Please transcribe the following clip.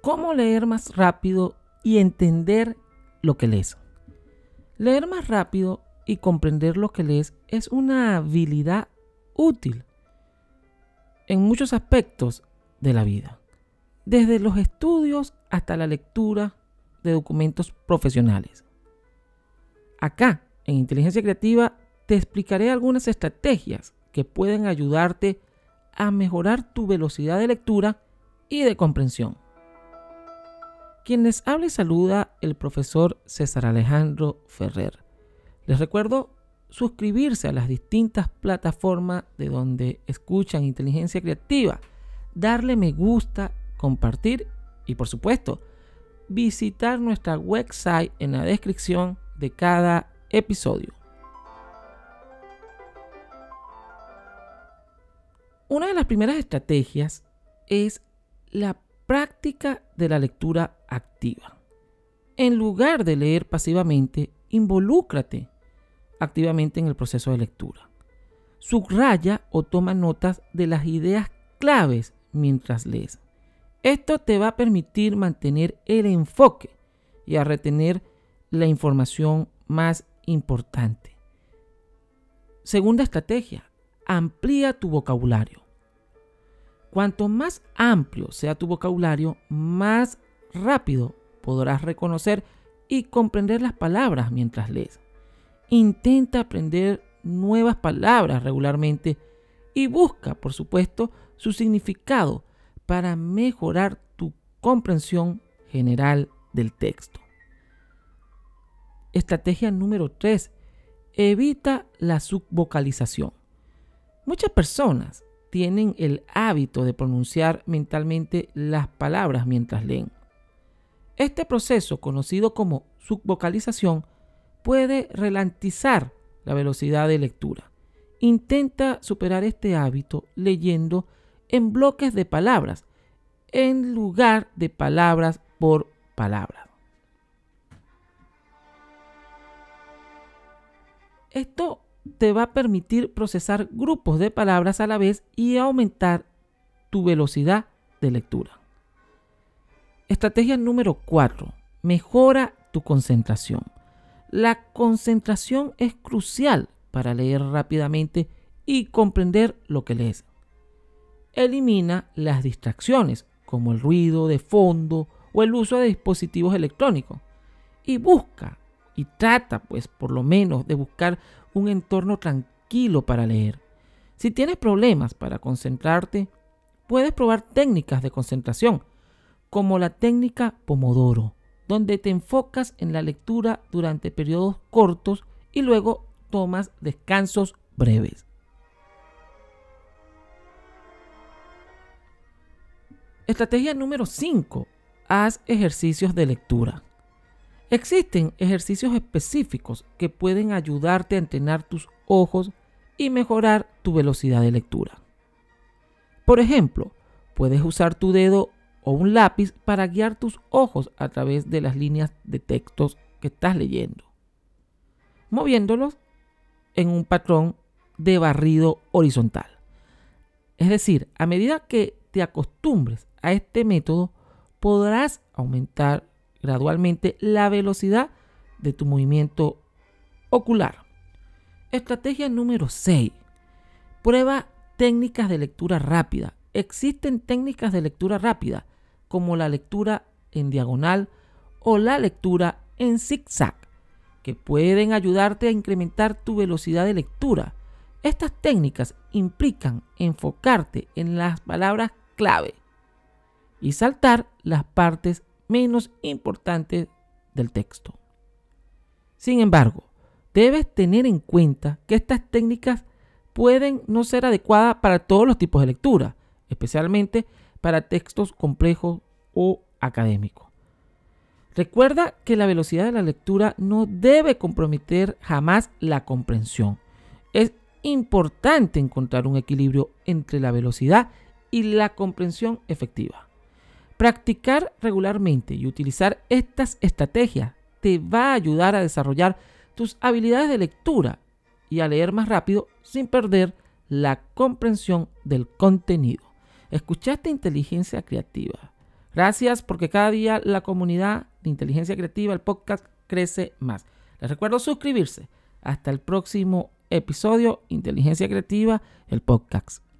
¿Cómo leer más rápido y entender lo que lees? Leer más rápido y comprender lo que lees es una habilidad útil en muchos aspectos de la vida, desde los estudios hasta la lectura de documentos profesionales. Acá, en Inteligencia Creativa, te explicaré algunas estrategias que pueden ayudarte a mejorar tu velocidad de lectura y de comprensión. Quien les habla y saluda el profesor César Alejandro Ferrer. Les recuerdo suscribirse a las distintas plataformas de donde escuchan Inteligencia Creativa, darle me gusta, compartir y por supuesto visitar nuestra website en la descripción de cada episodio. Una de las primeras estrategias es la práctica de la lectura activa. En lugar de leer pasivamente, involúcrate activamente en el proceso de lectura. Subraya o toma notas de las ideas claves mientras lees. Esto te va a permitir mantener el enfoque y a retener la información más importante. Segunda estrategia, amplía tu vocabulario. Cuanto más amplio sea tu vocabulario, más rápido podrás reconocer y comprender las palabras mientras lees. Intenta aprender nuevas palabras regularmente y busca, por supuesto, su significado para mejorar tu comprensión general del texto. Estrategia número 3. Evita la subvocalización. Muchas personas tienen el hábito de pronunciar mentalmente las palabras mientras leen. Este proceso, conocido como subvocalización, puede ralentizar la velocidad de lectura. Intenta superar este hábito leyendo en bloques de palabras en lugar de palabras por palabra. Esto te va a permitir procesar grupos de palabras a la vez y aumentar tu velocidad de lectura. Estrategia número 4. Mejora tu concentración. La concentración es crucial para leer rápidamente y comprender lo que lees. Elimina las distracciones como el ruido de fondo o el uso de dispositivos electrónicos y busca y trata por lo menos de buscar un entorno tranquilo para leer. Si tienes problemas para concentrarte, puedes probar técnicas de concentración como la técnica Pomodoro, donde te enfocas en la lectura durante periodos cortos y luego tomas descansos breves. Estrategia número 5. Haz ejercicios de lectura. Existen ejercicios específicos que pueden ayudarte a entrenar tus ojos y mejorar tu velocidad de lectura. Por ejemplo, puedes usar tu dedo o un lápiz para guiar tus ojos a través de las líneas de textos que estás leyendo, moviéndolos en un patrón de barrido horizontal. Es decir, a medida que te acostumbres a este método, podrás aumentar gradualmente la velocidad de tu movimiento ocular. Estrategia número 6. Prueba técnicas de lectura rápida. Existen técnicas de lectura rápida como la lectura en diagonal o la lectura en zigzag, que pueden ayudarte a incrementar tu velocidad de lectura. Estas técnicas implican enfocarte en las palabras clave y saltar las partes menos importantes del texto. Sin embargo, debes tener en cuenta que estas técnicas pueden no ser adecuadas para todos los tipos de lectura, especialmente para textos complejos o académicos. Recuerda que la velocidad de la lectura no debe comprometer jamás la comprensión. Es importante encontrar un equilibrio entre la velocidad y la comprensión efectiva. Practicar regularmente y utilizar estas estrategias te va a ayudar a desarrollar tus habilidades de lectura y a leer más rápido sin perder la comprensión del contenido. ¿Escuchaste Inteligencia Creativa? Gracias porque cada día la comunidad de Inteligencia Creativa, el podcast, crece más. Les recuerdo suscribirse. Hasta el próximo episodio, Inteligencia Creativa, el podcast.